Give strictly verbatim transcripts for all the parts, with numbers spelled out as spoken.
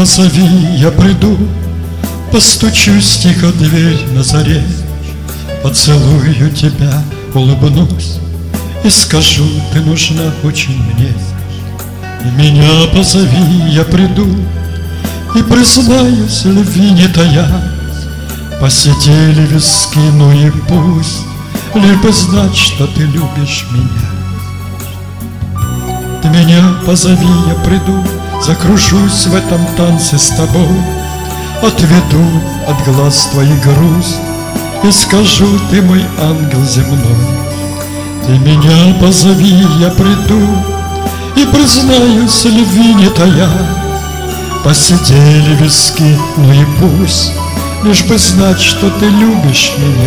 позови, я приду, постучусь тихо в дверь на заре, поцелую тебя, улыбнусь и скажу: ты нужна очень мне. И меня позови, я приду, и признаюсь, любви не тая. Посидели виски, ну и пусть, лишь бы знать, что ты любишь меня. Ты меня позови, я приду, закружусь в этом танце с тобой, отведу от глаз твоих грусть и скажу: ты мой ангел земной. Ты меня позови, я приду, и признаюсь, любви не тая. Посидели виски, ну и пусть, лишь бы знать, что ты любишь меня.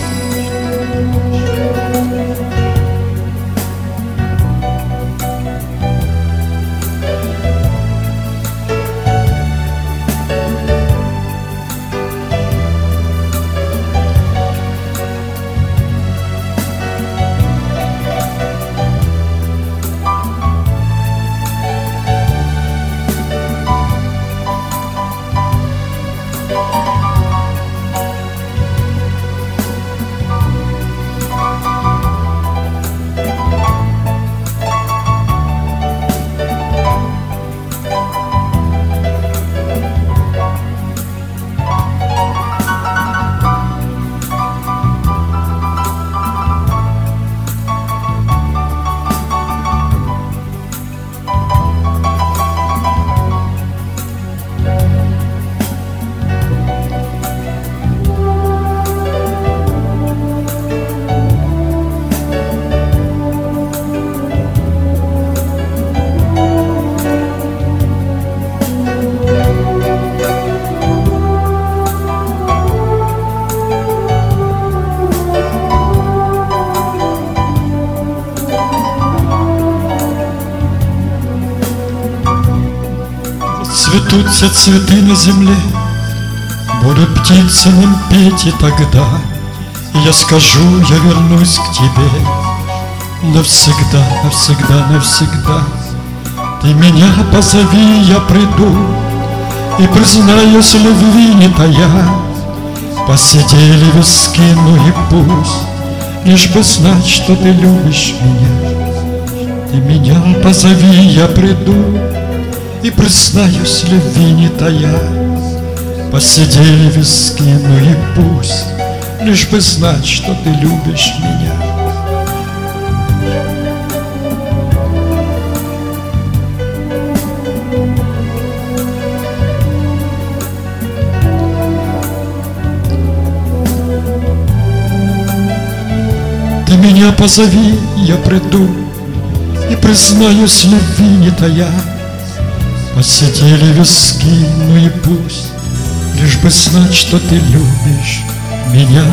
Цветут все цветы на земле, будут птицы нам петь, и тогда я скажу: я вернусь к тебе навсегда, навсегда, навсегда. Ты меня позови, я приду, и признаюсь, любви не тая. Посидели виски, ну и пусть, лишь бы знать, что ты любишь меня. Ты меня позови, я приду, и признаюсь, любви не тая. Посидели виски, ну и пусть, лишь бы знать, что ты любишь меня. Ты меня позови, я приду, и признаюсь, любви не тая. Посидели виски, ну и пусть, лишь бы знать, что ты любишь меня.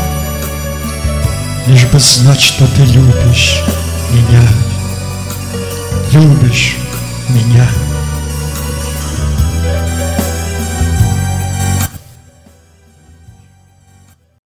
Лишь бы знать, что ты любишь меня. Любишь меня.